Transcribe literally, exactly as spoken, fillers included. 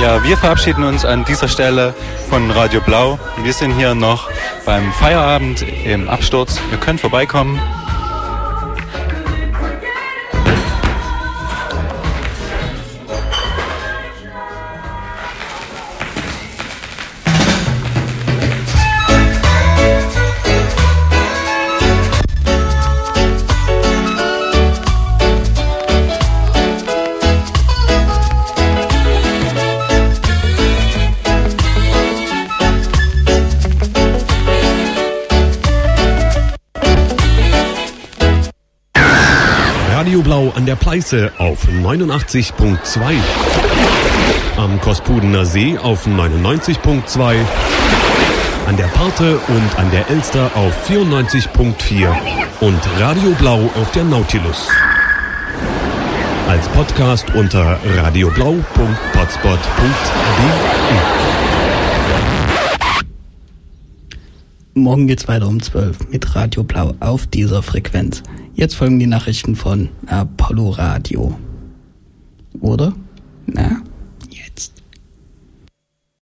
Ja, wir verabschieden uns an dieser Stelle von Radio Blau. Wir sind hier noch beim Feierabend im Absturz. Ihr könnt vorbeikommen. Radio Blau an der Pleiße auf neunundachtzig Komma zwei. Am Kospudener See auf neunundneunzig Komma zwei. An der Parthe und an der Elster auf vierundneunzig Komma vier. Und Radio Blau auf der Nautilus. Als Podcast unter radioblau punkt potspot punkt de. Morgen geht's weiter um zwölf mit Radio Blau auf dieser Frequenz. Jetzt folgen die Nachrichten von Apollo Radio. Oder?